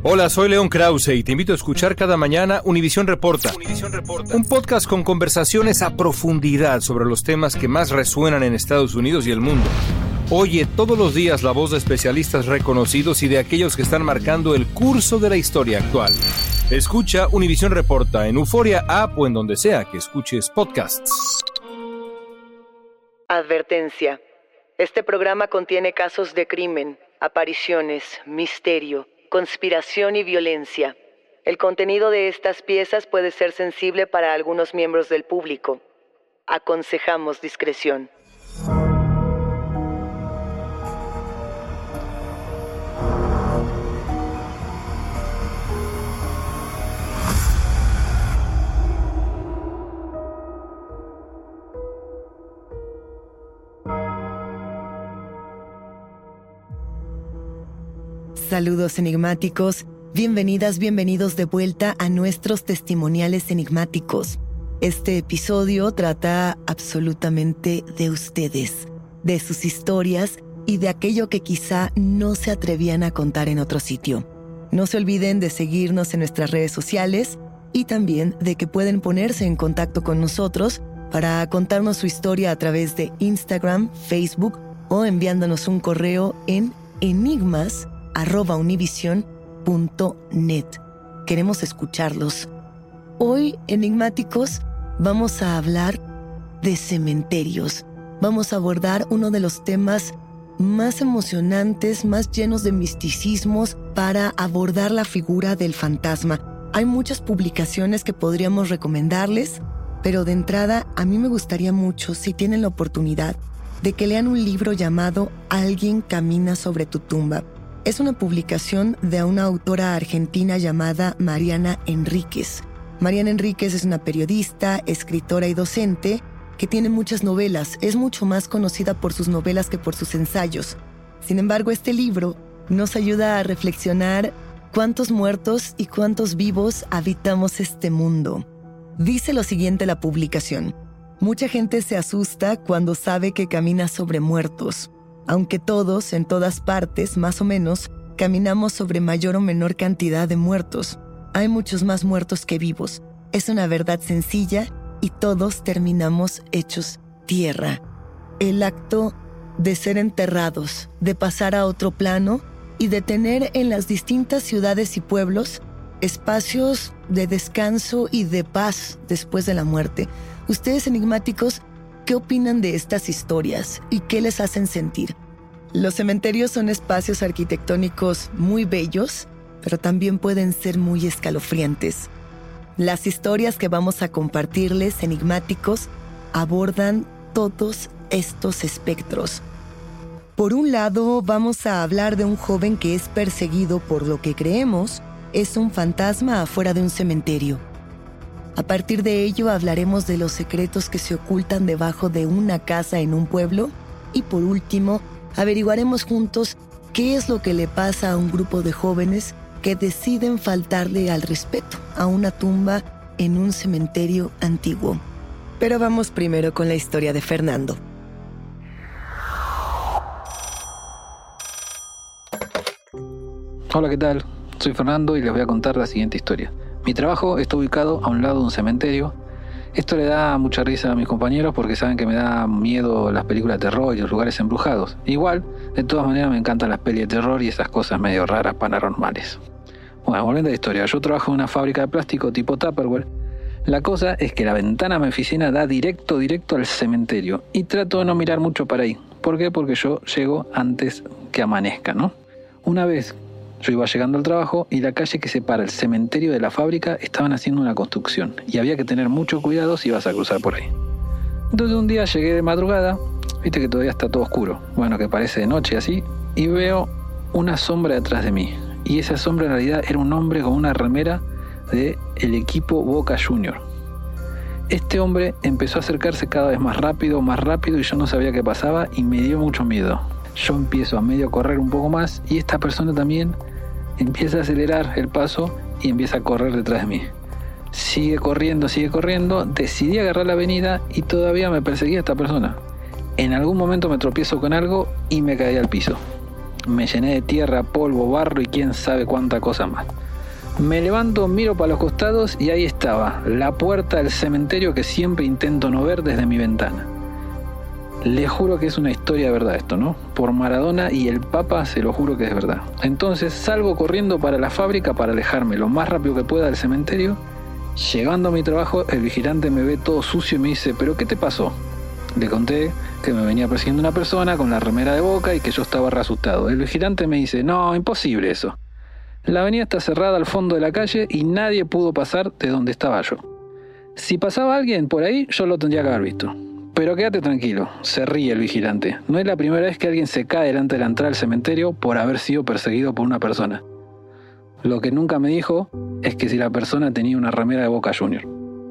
Hola, soy León Krause y te invito a escuchar cada mañana Univisión Reporta. Un podcast con conversaciones a profundidad sobre los temas que más resuenan en Estados Unidos y el mundo. Oye todos los días la voz de especialistas reconocidos y de aquellos que están marcando el curso de la historia actual. Escucha Univisión Reporta en Euforia App o en donde sea que escuches podcasts. Advertencia. Este programa contiene casos de crimen, apariciones, misterio, conspiración y violencia. El contenido de estas piezas puede ser sensible para algunos miembros del público. Aconsejamos discreción. Saludos enigmáticos, bienvenidas, bienvenidos de vuelta a nuestros testimoniales enigmáticos. Este episodio trata absolutamente de ustedes, de sus historias y de aquello que quizá no se atrevían a contar en otro sitio. No se olviden de seguirnos en nuestras redes sociales y también de que pueden ponerse en contacto con nosotros para contarnos su historia a través de Instagram, Facebook o enviándonos un correo en enigmas@univision.net. Queremos escucharlos. Hoy, enigmáticos, vamos a hablar de cementerios. Vamos a abordar uno de los temas más emocionantes, más llenos de misticismos para abordar la figura del fantasma. Hay muchas publicaciones que podríamos recomendarles, pero de entrada a mí me gustaría mucho, si tienen la oportunidad, de que lean un libro llamado Alguien camina sobre tu tumba. Es una publicación de una autora argentina llamada Mariana Enríquez. Mariana Enríquez es una periodista, escritora y docente que tiene muchas novelas. Es mucho más conocida por sus novelas que por sus ensayos. Sin embargo, este libro nos ayuda a reflexionar cuántos muertos y cuántos vivos habitamos este mundo. Dice lo siguiente la publicación: mucha gente se asusta cuando sabe que camina sobre muertos. Aunque todos, en todas partes, más o menos, caminamos sobre mayor o menor cantidad de muertos. Hay muchos más muertos que vivos. Es una verdad sencilla y todos terminamos hechos tierra. El acto de ser enterrados, de pasar a otro plano y de tener en las distintas ciudades y pueblos espacios de descanso y de paz después de la muerte. Ustedes, enigmáticos, ¿qué opinan de estas historias y qué les hacen sentir? Los cementerios son espacios arquitectónicos muy bellos, pero también pueden ser muy escalofriantes. Las historias que vamos a compartirles, enigmáticos, abordan todos estos espectros. Por un lado, vamos a hablar de un joven que es perseguido por lo que creemos es un fantasma afuera de un cementerio. A partir de ello hablaremos de los secretos que se ocultan debajo de una casa en un pueblo y por último averiguaremos juntos qué es lo que le pasa a un grupo de jóvenes que deciden faltarle al respeto a una tumba en un cementerio antiguo. Pero vamos primero con la historia de Fernando. Hola, ¿qué tal? Soy Fernando y les voy a contar la siguiente historia. Mi trabajo está ubicado a un lado de un cementerio. Esto le da mucha risa a mis compañeros porque saben que me da miedo las películas de terror y los lugares embrujados. Igual, de todas maneras me encantan las pelis de terror y esas cosas medio raras paranormales. Bueno, volviendo a la historia, yo trabajo en una fábrica de plástico tipo Tupperware. La cosa es que la ventana de mi oficina da directo al cementerio y trato de no mirar mucho para ahí. ¿Por qué? Porque yo llego antes que amanezca, ¿no? Una vez yo iba llegando al trabajo y la calle que separa el cementerio de la fábrica estaban haciendo una construcción y había que tener mucho cuidado si ibas a cruzar por ahí. Entonces un día llegué de madrugada, viste que todavía está todo oscuro, bueno, que parece de noche así, y veo una sombra detrás de mí. Y esa sombra en realidad era un hombre con una remera del equipo Boca Junior. Este hombre empezó a acercarse cada vez más rápido y yo no sabía qué pasaba y me dio mucho miedo. Yo empiezo a medio correr un poco más y esta persona también empieza a acelerar el paso y empieza a correr detrás de mí. Sigue corriendo, decidí agarrar la avenida y todavía me perseguía esta persona. En algún momento me tropiezo con algo y me caí al piso. Me llené de tierra, polvo, barro y quién sabe cuánta cosa más. Me levanto, miro para los costados y ahí estaba, la puerta del cementerio que siempre intento no ver desde mi ventana. Les juro que es una historia de verdad esto, ¿no? Por Maradona y el Papa se lo juro que es verdad. Entonces salgo corriendo para la fábrica para alejarme lo más rápido que pueda del cementerio. Llegando a mi trabajo, el vigilante me ve todo sucio y me dice, ¿pero qué te pasó? Le conté que me venía persiguiendo una persona con la remera de Boca y que yo estaba re asustado. El vigilante me dice, no, imposible eso. La avenida está cerrada al fondo de la calle y nadie pudo pasar de donde estaba yo. Si pasaba alguien por ahí, yo lo tendría que haber visto. Pero quédate tranquilo, se ríe el vigilante. No es la primera vez que alguien se cae delante de la entrada del cementerio por haber sido perseguido por una persona. Lo que nunca me dijo es que si la persona tenía una remera de Boca Junior.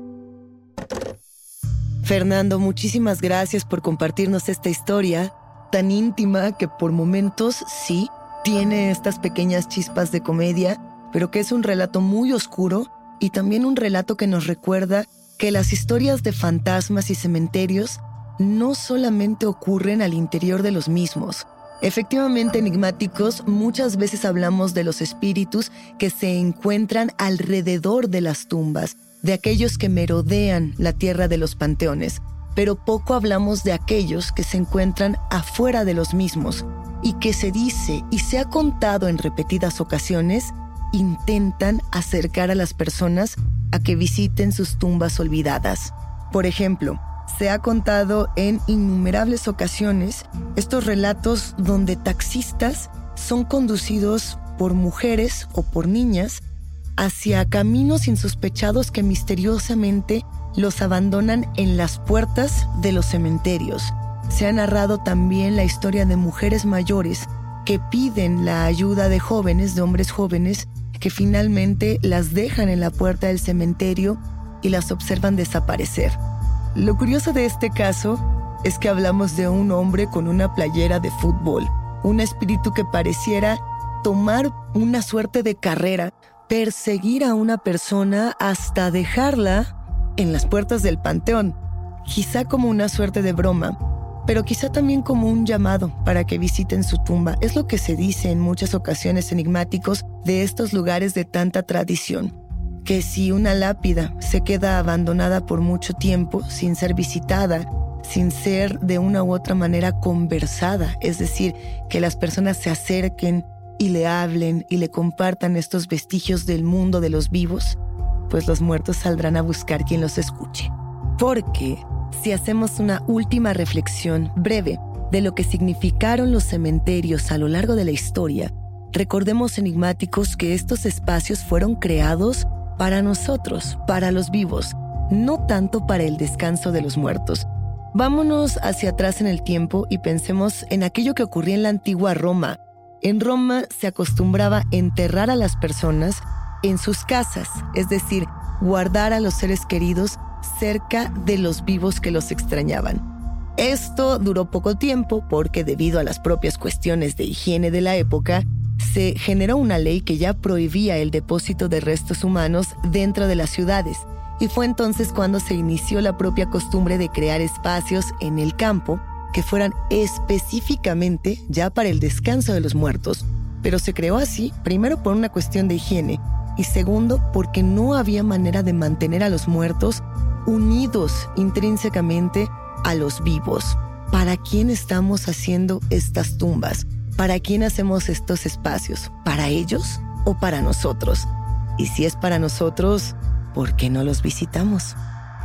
Fernando, muchísimas gracias por compartirnos esta historia tan íntima que por momentos sí tiene estas pequeñas chispas de comedia, pero que es un relato muy oscuro y también un relato que nos recuerda que las historias de fantasmas y cementerios no solamente ocurren al interior de los mismos. Efectivamente, enigmáticos, muchas veces hablamos de los espíritus que se encuentran alrededor de las tumbas, de aquellos que merodean la tierra de los panteones, pero poco hablamos de aquellos que se encuentran afuera de los mismos y que se dice y se ha contado en repetidas ocasiones intentan acercar a las personas a que visiten sus tumbas olvidadas. Por ejemplo, se ha contado en innumerables ocasiones estos relatos donde taxistas son conducidos por mujeres o por niñas hacia caminos insospechados que misteriosamente los abandonan en las puertas de los cementerios. Se ha narrado también la historia de mujeres mayores que piden la ayuda de jóvenes, de hombres jóvenes, que finalmente las dejan en la puerta del cementerio y las observan desaparecer. Lo curioso de este caso es que hablamos de un hombre con una playera de fútbol, un espíritu que pareciera tomar una suerte de carrera, perseguir a una persona hasta dejarla en las puertas del panteón, quizá como una suerte de broma, pero quizá también como un llamado para que visiten su tumba. Es lo que se dice en muchas ocasiones enigmáticos de estos lugares de tanta tradición, que si una lápida se queda abandonada por mucho tiempo, sin ser visitada, sin ser de una u otra manera conversada, es decir, que las personas se acerquen y le hablen y le compartan estos vestigios del mundo de los vivos, pues los muertos saldrán a buscar quien los escuche. Porque si hacemos una última reflexión breve de lo que significaron los cementerios a lo largo de la historia, recordemos enigmáticos que estos espacios fueron creados para nosotros, para los vivos, no tanto para el descanso de los muertos. Vámonos hacia atrás en el tiempo y pensemos en aquello que ocurría en la antigua Roma. En Roma se acostumbraba enterrar a las personas en sus casas, es decir, guardar a los seres queridos cerca de los vivos que los extrañaban. Esto duró poco tiempo porque debido a las propias cuestiones de higiene de la época, se generó una ley que ya prohibía el depósito de restos humanos dentro de las ciudades, y fue entonces cuando se inició la propia costumbre de crear espacios en el campo que fueran específicamente ya para el descanso de los muertos. Pero se creó así, primero por una cuestión de higiene, y segundo porque no había manera de mantener a los muertos unidos intrínsecamente a los vivos. ¿Para quién estamos haciendo estas tumbas? ¿Para quién hacemos estos espacios? ¿Para ellos o para nosotros? Y si es para nosotros, ¿por qué no los visitamos?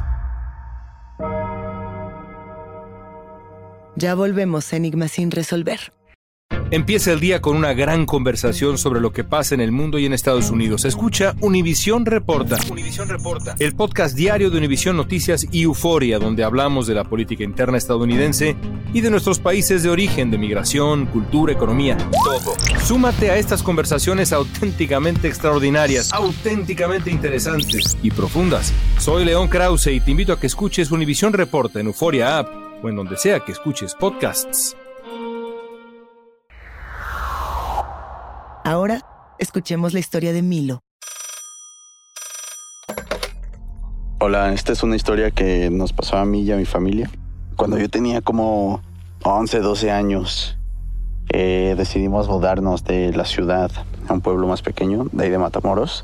Ya volvemos a Enigmas sin resolver. Empieza el día con una gran conversación sobre lo que pasa en el mundo y en Estados Unidos. Escucha Univisión Reporta. Univisión Reporta. El podcast diario de Univisión Noticias y Euforia, donde hablamos de la política interna estadounidense y de nuestros países de origen, de migración, cultura, economía, todo. Súmate a estas conversaciones auténticamente extraordinarias, auténticamente interesantes y profundas. Soy León Krause y te invito a que escuches Univisión Reporta en Euforia App o en donde sea que escuches podcasts. Ahora, escuchemos la historia de Milo. Hola, esta es una historia que nos pasó a mí y a mi familia. Cuando yo tenía como 11, 12 años, decidimos mudarnos de la ciudad a un pueblo más pequeño, de ahí de Matamoros.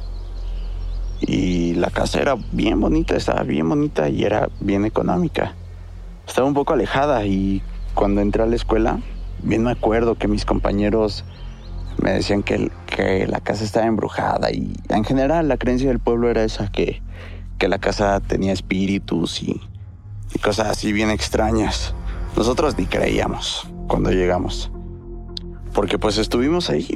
Y la casa era bien bonita, estaba bien bonita y era bien económica. Estaba un poco alejada y cuando entré a la escuela, bien me acuerdo que mis compañeros me decían que la casa estaba embrujada y en general la creencia del pueblo era esa, que la casa tenía espíritus y cosas así bien extrañas. Nosotros ni creíamos cuando llegamos, porque pues estuvimos ahí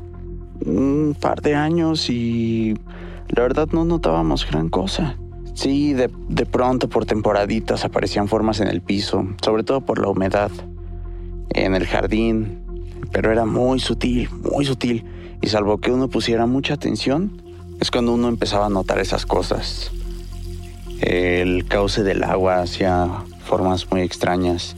un par de años y la verdad no notábamos gran cosa. Sí, de pronto por temporaditas aparecían formas en el piso, sobre todo por la humedad, en el jardín, pero era muy sutil, y salvo que uno pusiera mucha atención, es cuando uno empezaba a notar esas cosas. El cauce del agua hacía formas muy extrañas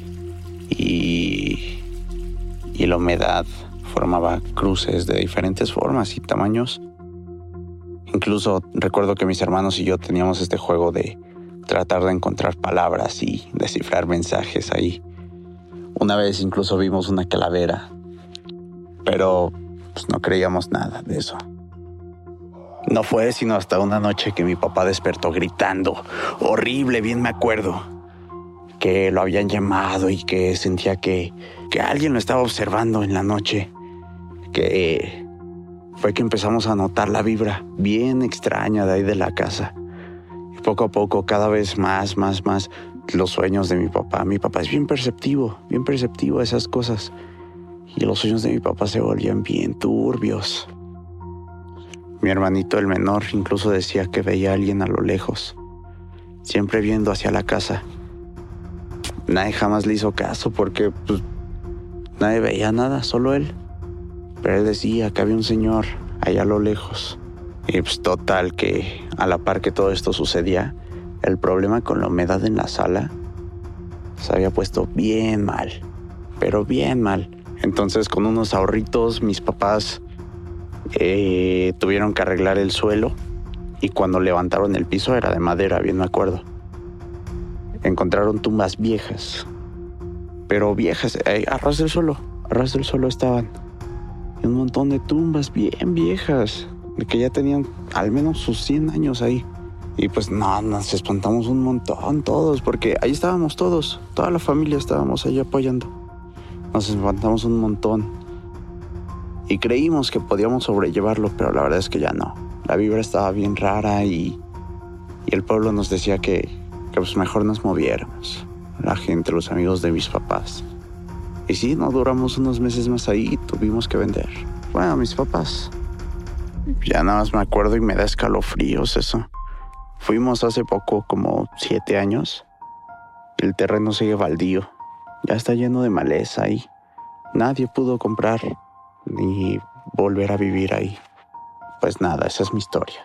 y la humedad formaba cruces de diferentes formas y tamaños. Incluso recuerdo que mis hermanos y yo teníamos este juego de tratar de encontrar palabras y descifrar mensajes ahí. Una vez incluso vimos una calavera, pero pues no creíamos nada de eso. No fue sino hasta una noche que mi papá despertó gritando, horrible, bien me acuerdo, que lo habían llamado y que sentía que alguien lo estaba observando en la noche, que fue que empezamos a notar la vibra bien extraña de ahí de la casa. Y poco a poco, cada vez más, los sueños de mi papá. Mi papá es bien perceptivo a esas cosas. Y los sueños de mi papá se volvían bien turbios. Mi hermanito, el menor, incluso decía que veía a alguien a lo lejos, siempre viendo hacia la casa. Nadie jamás le hizo caso porque pues, nadie veía nada, solo él. Pero él decía que había un señor allá a lo lejos. Y pues total que a la par que todo esto sucedía, el problema con la humedad en la sala se había puesto bien mal, pero bien mal. Entonces con unos ahorritos mis papás tuvieron que arreglar el suelo y cuando levantaron el piso era de madera, bien me acuerdo. Encontraron tumbas viejas, pero viejas, a ras del suelo estaban. Y un montón de tumbas bien viejas, de que ya tenían al menos sus 100 años ahí. Y pues no, nos espantamos un montón todos, porque ahí estábamos todos, toda la familia estábamos ahí apoyando. Nos espantamos un montón. Y creímos que podíamos sobrellevarlo, pero la verdad es que ya no. La vibra estaba bien rara y el pueblo nos decía que pues mejor nos moviéramos. La gente, los amigos de mis papás. Y sí, no duramos unos meses más ahí y tuvimos que vender. Bueno, mis papás. Ya nada más me acuerdo y me da escalofríos eso. Fuimos hace poco, como 7 años. Y el terreno sigue baldío. Ya está lleno de maleza y nadie pudo comprar ni volver a vivir ahí. Pues nada, esa es mi historia.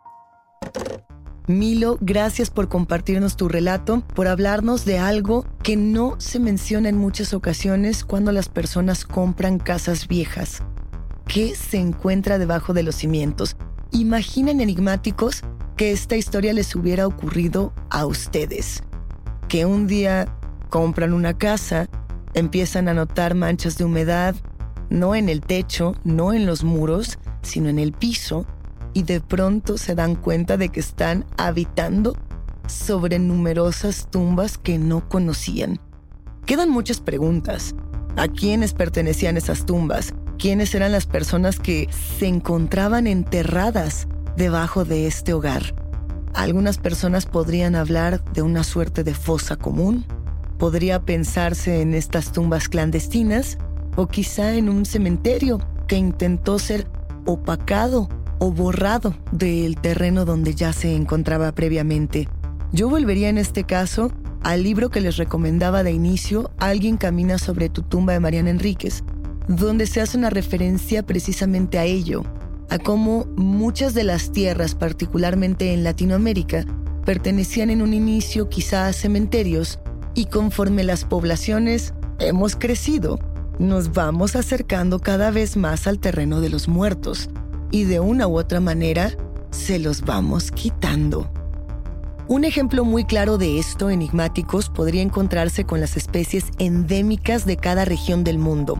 Milo, gracias por compartirnos tu relato, por hablarnos de algo que no se menciona en muchas ocasiones cuando las personas compran casas viejas. ¿Qué se encuentra debajo de los cimientos? Imaginen, enigmáticos, que esta historia les hubiera ocurrido a ustedes. Que un día compran una casa, empiezan a notar manchas de humedad, no en el techo, no en los muros, sino en el piso, y de pronto se dan cuenta de que están habitando sobre numerosas tumbas que no conocían. Quedan muchas preguntas. ¿A quiénes pertenecían esas tumbas? ¿Quiénes eran las personas que se encontraban enterradas debajo de este hogar? Algunas personas podrían hablar de una suerte de fosa común. Podría pensarse en estas tumbas clandestinas o quizá en un cementerio que intentó ser opacado o borrado del terreno donde ya se encontraba previamente. Yo volvería en este caso al libro que les recomendaba de inicio, Alguien camina sobre tu tumba, de Mariana Enríquez, donde se hace una referencia precisamente a ello, a cómo muchas de las tierras, particularmente en Latinoamérica, pertenecían en un inicio quizá a cementerios y conforme las poblaciones hemos crecido, nos vamos acercando cada vez más al terreno de los muertos y de una u otra manera se los vamos quitando. Un ejemplo muy claro de esto, enigmáticos, podría encontrarse con las especies endémicas de cada región del mundo.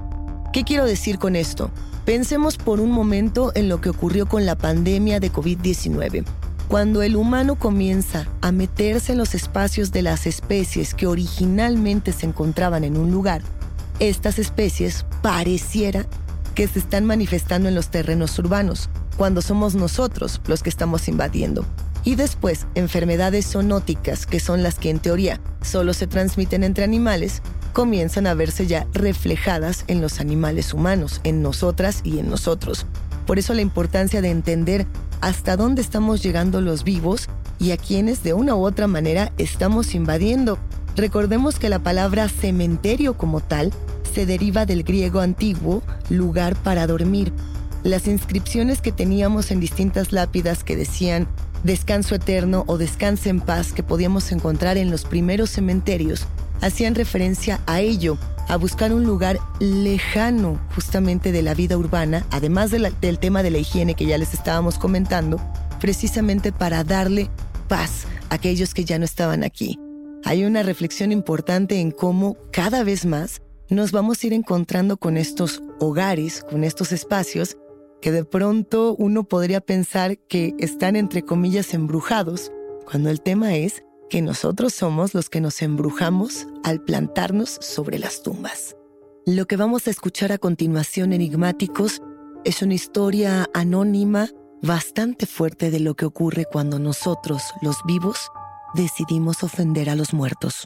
¿Qué quiero decir con esto? Pensemos por un momento en lo que ocurrió con la pandemia de COVID-19. Cuando el humano comienza a meterse en los espacios de las especies que originalmente se encontraban en un lugar, estas especies pareciera que se están manifestando en los terrenos urbanos, cuando somos nosotros los que estamos invadiendo. Y después, enfermedades zoonóticas, que son las que en teoría solo se transmiten entre animales, comienzan a verse ya reflejadas en los animales humanos, en nosotras y en nosotros. Por eso la importancia de entender hasta dónde estamos llegando los vivos y a quienes de una u otra manera estamos invadiendo. Recordemos que la palabra cementerio como tal se deriva del griego antiguo, lugar para dormir. Las inscripciones que teníamos en distintas lápidas que decían descanso eterno o descanse en paz que podíamos encontrar en los primeros cementerios hacían referencia a ello, a buscar un lugar lejano justamente de la vida urbana, además del tema de la higiene que ya les estábamos comentando, precisamente para darle paz a aquellos que ya no estaban aquí. Hay una reflexión importante en cómo cada vez más nos vamos a ir encontrando con estos hogares, con estos espacios que de pronto uno podría pensar que están entre comillas embrujados, cuando el tema es que nosotros somos los que nos embrujamos al plantarnos sobre las tumbas. Lo que vamos a escuchar a continuación, enigmáticos, es una historia anónima bastante fuerte de lo que ocurre cuando nosotros, los vivos, decidimos ofender a los muertos.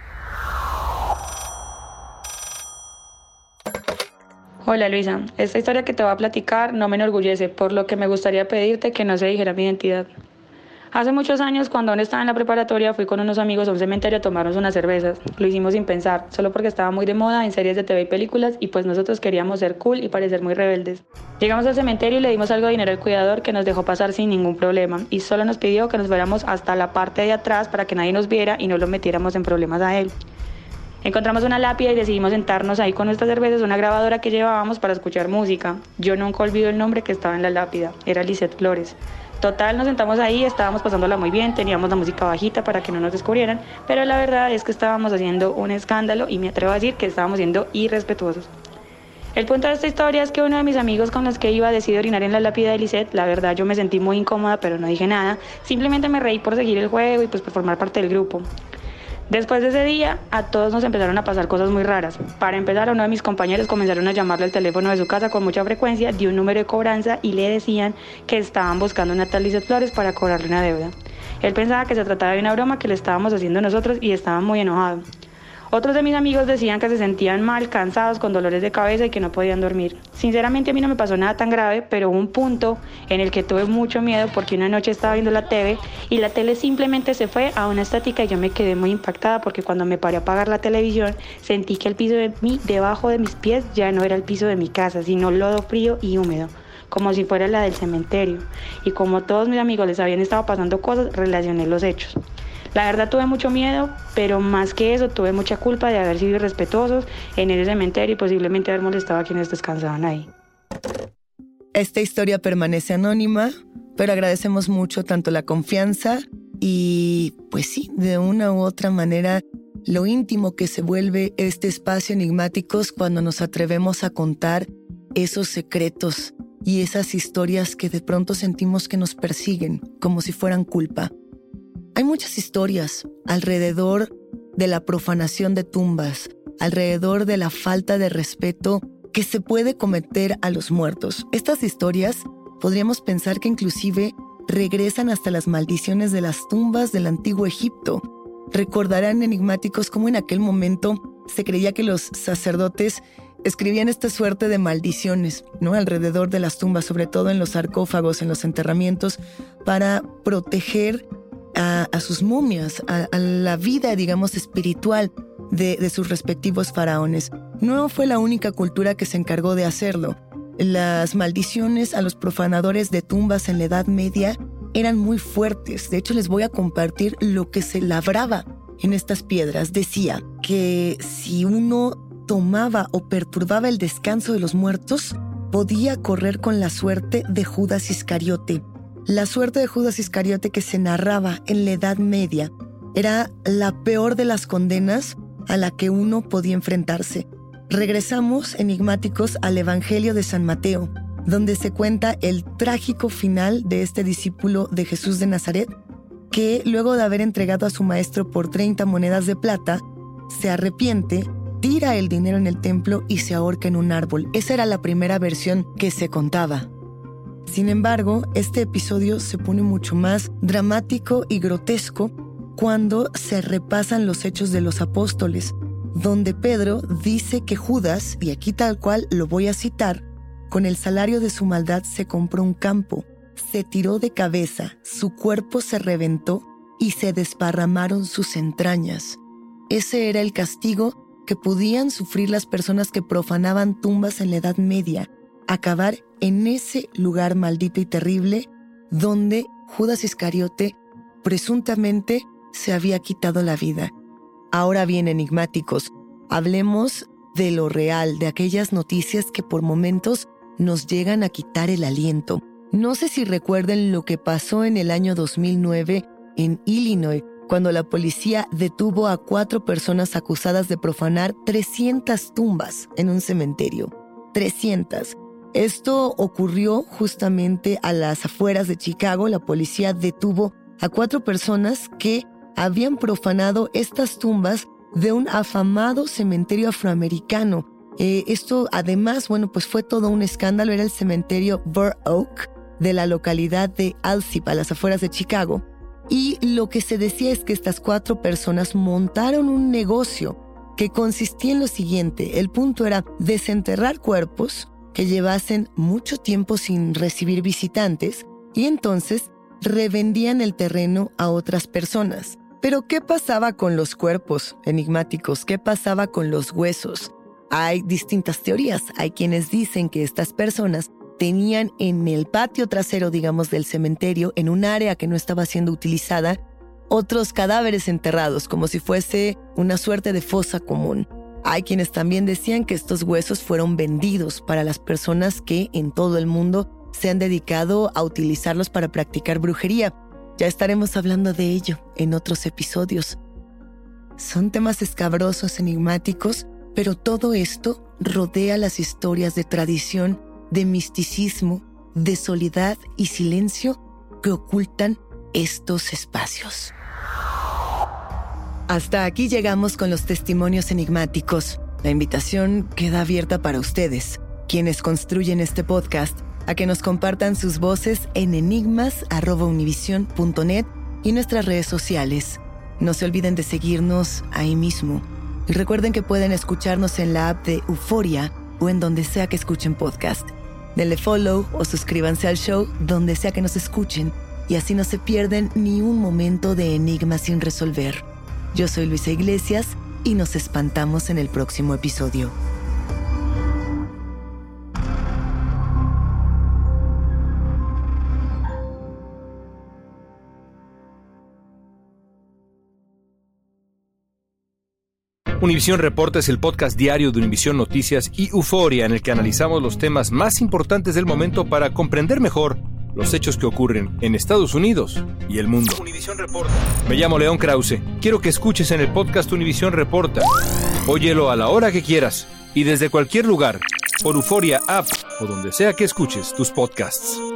Hola Luisa, esta historia que te voy a platicar no me enorgullece, por lo que me gustaría pedirte que no se dijera mi identidad. Hace muchos años, cuando aún estaba en la preparatoria, fui con unos amigos a un cementerio a tomarnos unas cervezas. Lo hicimos sin pensar, solo porque estaba muy de moda en series de TV y películas y pues nosotros queríamos ser cool y parecer muy rebeldes. Llegamos al cementerio y le dimos algo de dinero al cuidador, que nos dejó pasar sin ningún problema y solo nos pidió que nos fuéramos hasta la parte de atrás para que nadie nos viera y no lo metiéramos en problemas a él. Encontramos una lápida y decidimos sentarnos ahí con nuestras cervezas, una grabadora que llevábamos para escuchar música. Yo nunca olvido el nombre que estaba en la lápida, era Lisette Flores. Total, nos sentamos ahí, estábamos pasándola muy bien, teníamos la música bajita para que no nos descubrieran, pero la verdad es que estábamos haciendo un escándalo y me atrevo a decir que estábamos siendo irrespetuosos. El punto de esta historia es que uno de mis amigos con los que iba decidió orinar en la lápida de Lisette. La verdad yo me sentí muy incómoda, pero no dije nada, simplemente me reí por seguir el juego y pues por formar parte del grupo. Después de ese día, a todos nos empezaron a pasar cosas muy raras. Para empezar, a uno de mis compañeros comenzaron a llamarle al teléfono de su casa con mucha frecuencia, dio un número de cobranza y le decían que estaban buscando una tal Lisette Flores para cobrarle una deuda. Él pensaba que se trataba de una broma que le estábamos haciendo nosotros y estaba muy enojado. Otros de mis amigos decían que se sentían mal, cansados, con dolores de cabeza y que no podían dormir. Sinceramente a mí no me pasó nada tan grave, pero hubo un punto en el que tuve mucho miedo porque una noche estaba viendo la TV y la tele simplemente se fue a una estática y yo me quedé muy impactada porque cuando me paré a apagar la televisión sentí que el piso debajo de mis pies ya no era el piso de mi casa, sino lodo frío y húmedo, como si fuera la del cementerio. Y como todos mis amigos les habían estado pasando cosas, relacioné los hechos. La verdad tuve mucho miedo, pero más que eso tuve mucha culpa de haber sido irrespetuosos en ese cementerio y posiblemente haber molestado a quienes descansaban ahí. Esta historia permanece anónima, pero agradecemos mucho tanto la confianza y, pues sí, de una u otra manera, lo íntimo que se vuelve este espacio enigmáticos cuando nos atrevemos a contar esos secretos y esas historias que de pronto sentimos que nos persiguen, como si fueran culpa. Hay muchas historias alrededor de la profanación de tumbas, alrededor de la falta de respeto que se puede cometer a los muertos. Estas historias podríamos pensar que inclusive regresan hasta las maldiciones de las tumbas del antiguo Egipto. Recordarán, enigmáticos, cómo en aquel momento se creía que los sacerdotes escribían esta suerte de maldiciones, ¿no?, alrededor de las tumbas, sobre todo en los sarcófagos, en los enterramientos, para proteger a sus momias, a la vida, digamos, espiritual de sus respectivos faraones. No fue la única cultura que se encargó de hacerlo. Las maldiciones a los profanadores de tumbas en la Edad Media eran muy fuertes. De hecho, les voy a compartir lo que se labraba en estas piedras. Decía que si uno tomaba o perturbaba el descanso de los muertos, podía correr con la suerte de Judas Iscariote. La suerte de Judas Iscariote que se narraba en la Edad Media, era la peor de las condenas a la que uno podía enfrentarse. Regresamos, enigmáticos, al Evangelio de San Mateo, donde se cuenta el trágico final de este discípulo de Jesús de Nazaret, que luego de haber entregado a su maestro por 30 monedas de plata, se arrepiente, tira el dinero en el templo y se ahorca en un árbol. Esa era la primera versión que se contaba. Sin embargo, este episodio se pone mucho más dramático y grotesco cuando se repasan los hechos de los apóstoles, donde Pedro dice que Judas, y aquí tal cual lo voy a citar, con el salario de su maldad se compró un campo, se tiró de cabeza, su cuerpo se reventó y se desparramaron sus entrañas. Ese era el castigo que podían sufrir las personas que profanaban tumbas en la Edad Media, acabar en ese lugar maldito y terrible donde Judas Iscariote presuntamente se había quitado la vida. Ahora bien, enigmáticos, hablemos de lo real, de aquellas noticias que por momentos nos llegan a quitar el aliento. No sé si recuerden lo que pasó en el año 2009 en Illinois, cuando la policía detuvo a 4 personas acusadas de profanar 300 tumbas en un cementerio. 300. Esto ocurrió justamente a las afueras de Chicago. La policía detuvo a 4 personas que habían profanado estas tumbas de un afamado cementerio afroamericano. Esto además, pues fue todo un escándalo. Era el cementerio Burr Oak de la localidad de Alsip, a las afueras de Chicago. Y lo que se decía es que estas 4 personas montaron un negocio que consistía en lo siguiente. El punto era desenterrar cuerpos que llevasen mucho tiempo sin recibir visitantes y entonces revendían el terreno a otras personas. Pero ¿qué pasaba con los cuerpos, enigmáticos? ¿Qué pasaba con los huesos? Hay distintas teorías. Hay quienes dicen que estas personas tenían en el patio trasero, del cementerio, en un área que no estaba siendo utilizada, otros cadáveres enterrados, como si fuese una suerte de fosa común. Hay quienes también decían que estos huesos fueron vendidos para las personas que en todo el mundo se han dedicado a utilizarlos para practicar brujería. Ya estaremos hablando de ello en otros episodios. Son temas escabrosos, enigmáticos, pero todo esto rodea las historias de tradición, de misticismo, de soledad y silencio que ocultan estos espacios. Hasta aquí llegamos con los testimonios enigmáticos. La invitación queda abierta para ustedes, quienes construyen este podcast, a que nos compartan sus voces en enigmas@univision.net y nuestras redes sociales. No se olviden de seguirnos ahí mismo. Y recuerden que pueden escucharnos en la app de Euforia o en donde sea que escuchen podcast. Denle follow o suscríbanse al show donde sea que nos escuchen y así no se pierden ni un momento de enigma sin resolver. Yo soy Luisa Iglesias y nos espantamos en el próximo episodio. Univisión Reporta es el podcast diario de Univisión Noticias y Euforia, en el que analizamos los temas más importantes del momento para comprender mejor los hechos que ocurren en Estados Unidos y el mundo. Univisión Reporta. Me llamo León Krause. Quiero que escuches en el podcast Univisión Reporta. Óyelo a la hora que quieras y desde cualquier lugar, por Euforia App o donde sea que escuches tus podcasts.